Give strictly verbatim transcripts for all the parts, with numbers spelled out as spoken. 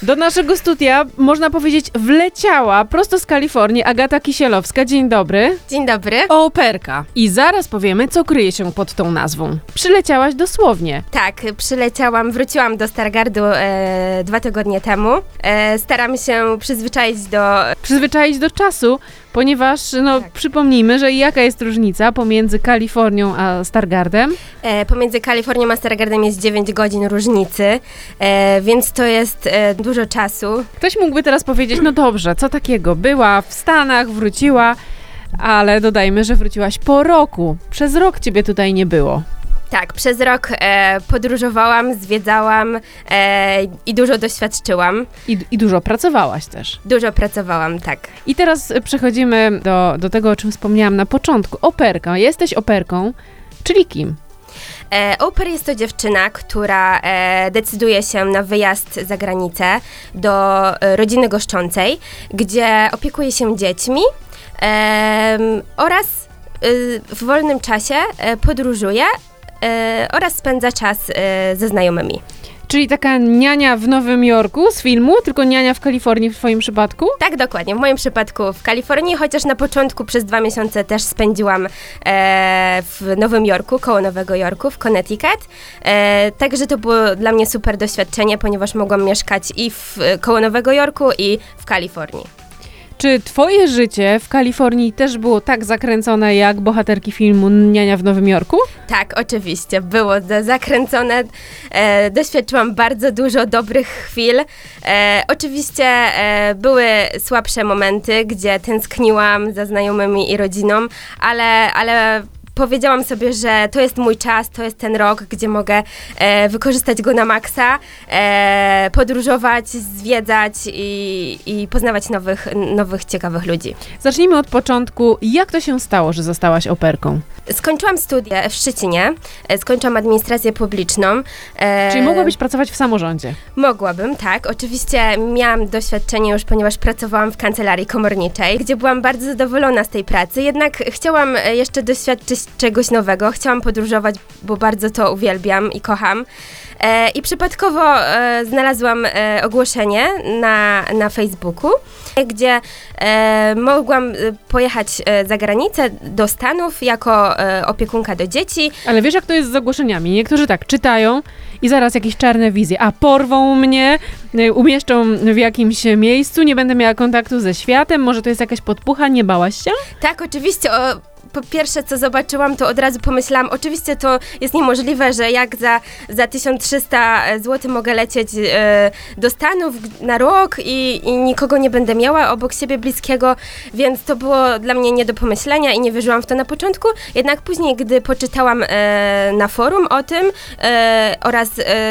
Do naszego studia, można powiedzieć, wleciała prosto z Kalifornii Agata Kisielowska. Dzień dobry. Dzień dobry. Operka. I zaraz powiemy, co kryje się pod tą nazwą. Przyleciałaś dosłownie. Tak, przyleciałam, wróciłam do Stargardu e, dwa tygodnie temu. E, staram się przyzwyczaić do... Przyzwyczaić do czasu, ponieważ, no, Tak. przypomnijmy, że jaka jest różnica pomiędzy Kalifornią a Stargardem? E, pomiędzy Kalifornią a Stargardem jest dziewięć godzin różnicy, e, więc to jest e, dużo czasu. Ktoś mógłby teraz powiedzieć, no dobrze, co takiego? Była w Stanach, wróciła, ale dodajmy, że wróciłaś po roku. Przez rok ciebie tutaj nie było. Tak, przez rok e, podróżowałam, zwiedzałam e, i dużo doświadczyłam. I, I dużo pracowałaś też. Dużo pracowałam, tak. I teraz przechodzimy do, do tego, o czym wspomniałam na początku. Operka. Jesteś operką, czyli kim? E, au pair jest to dziewczyna, która e, decyduje się na wyjazd za granicę do e, rodziny goszczącej, gdzie opiekuje się dziećmi e, oraz e, w wolnym czasie e, podróżuje e, oraz spędza czas e, ze znajomymi. Czyli taka niania w Nowym Jorku z filmu, tylko niania w Kalifornii w twoim przypadku? Tak, dokładnie. W moim przypadku w Kalifornii, chociaż na początku przez dwa miesiące też spędziłam e, w Nowym Jorku, koło Nowego Jorku, w Connecticut. E, także to było dla mnie super doświadczenie, ponieważ mogłam mieszkać i w, koło Nowego Jorku, i w Kalifornii. Czy twoje życie w Kalifornii też było tak zakręcone jak bohaterki filmu Niania w Nowym Jorku? Tak, oczywiście, było za- zakręcone. E, doświadczyłam bardzo dużo dobrych chwil. E, oczywiście e, były słabsze momenty, gdzie tęskniłam za znajomymi i rodziną, ale, ale powiedziałam sobie, że to jest mój czas, to jest ten rok, gdzie mogę e, wykorzystać go na maksa, e, podróżować, zwiedzać i, i poznawać nowych, nowych, ciekawych ludzi. Zacznijmy od początku. Jak to się stało, że zostałaś operką? Skończyłam studia w Szczecinie, e, skończyłam administrację publiczną. E, Czyli mogłabyś pracować w samorządzie? Mogłabym, tak. Oczywiście miałam doświadczenie już, ponieważ pracowałam w kancelarii komorniczej, gdzie byłam bardzo zadowolona z tej pracy, jednak chciałam e, jeszcze doświadczyć czegoś nowego, chciałam podróżować, bo bardzo to uwielbiam i kocham. E, I przypadkowo e, znalazłam e, ogłoszenie na, na Facebooku, gdzie e, mogłam e, pojechać e, za granicę do Stanów jako e, opiekunka do dzieci. Ale wiesz, jak to jest z ogłoszeniami? Niektórzy tak czytają i zaraz jakieś czarne wizje. A porwą mnie, y, umieszczą w jakimś miejscu, nie będę miała kontaktu ze światem, może to jest jakaś podpucha, nie bałaś się? Tak, oczywiście. O, po pierwsze, co zobaczyłam, to od razu pomyślałam, oczywiście to jest niemożliwe, że jak za, za tysiąc trzysta złotych mogę lecieć e, do Stanów na rok i, i nikogo nie będę miała obok siebie bliskiego, więc to było dla mnie nie do pomyślenia i nie wierzyłam w to na początku. Jednak później, gdy poczytałam e, na forum o tym e, oraz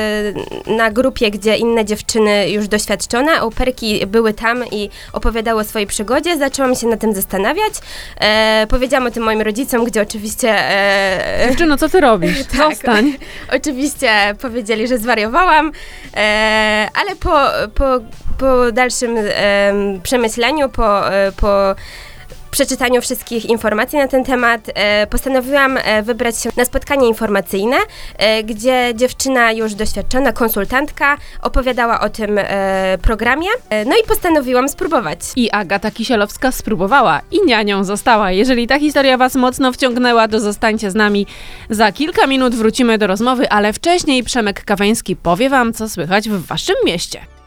e, na grupie, gdzie inne dziewczyny już doświadczone, operki były tam i opowiadały o swojej przygodzie, zaczęłam się nad tym zastanawiać. E, powiedziałam o tym moim rodzicom, gdzie oczywiście... E, Dziewczyno, co ty robisz? Tak. Zostań. Oczywiście powiedzieli, że zwariowałam, e, ale po, po, po dalszym e, przemyśleniu, po, e, po przeczytaniu wszystkich informacji na ten temat, e, postanowiłam e, wybrać się na spotkanie informacyjne, e, gdzie dziewczyna już doświadczona, konsultantka, opowiadała o tym e, programie, e, no i postanowiłam spróbować. I Agata Kisielowska spróbowała i nianią została. Jeżeli ta historia was mocno wciągnęła, to zostańcie z nami. Za kilka minut wrócimy do rozmowy, ale wcześniej Przemek Kawański powie wam, co słychać w waszym mieście.